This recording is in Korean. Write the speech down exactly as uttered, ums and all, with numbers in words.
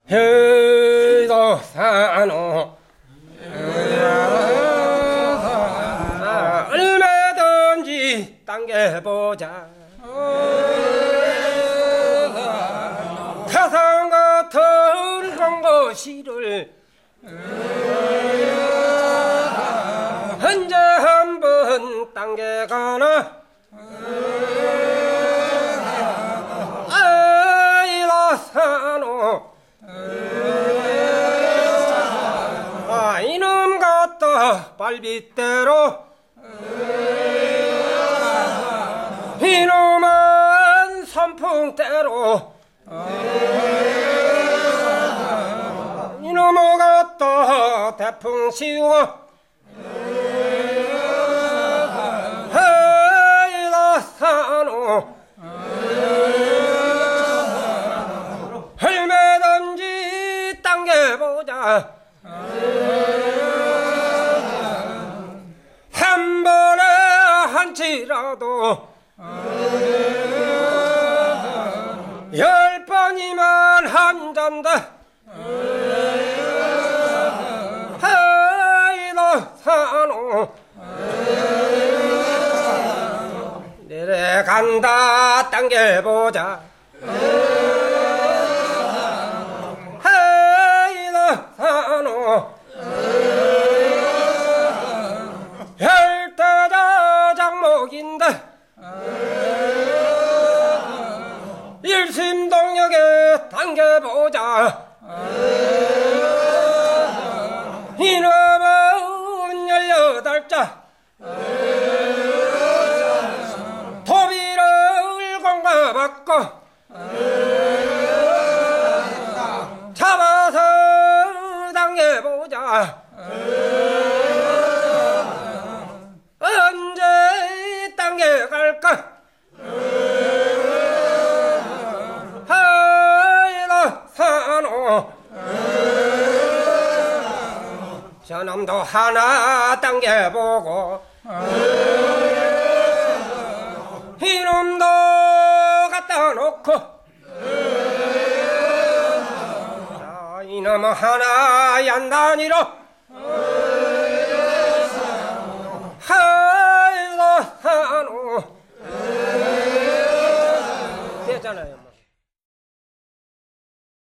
효도산호 얼마든지 당겨보자. 타상 같은 공고시를 언제 한번 당겨가나. 아이라 산호 아 이놈 같다 발빗대로 이놈은 선풍대로 이놈의 같다 대풍 씌워 아이라 산호 얼마든지 당겨보자. 한 번에 한치라도 열 번이면 한 잔다. 하이도 산호 내려간다 당겨보자. 산호 열대자 장목인데 일심동역에 당겨보자. 이놈은 열여덟자 도비를 공과받고 잡아서 당겨보자. 언제 당겨갈까. 하이라 산호 저놈도 하나 당겨보고 이놈도 갖다 놓고 이놈은 하나 얀단이로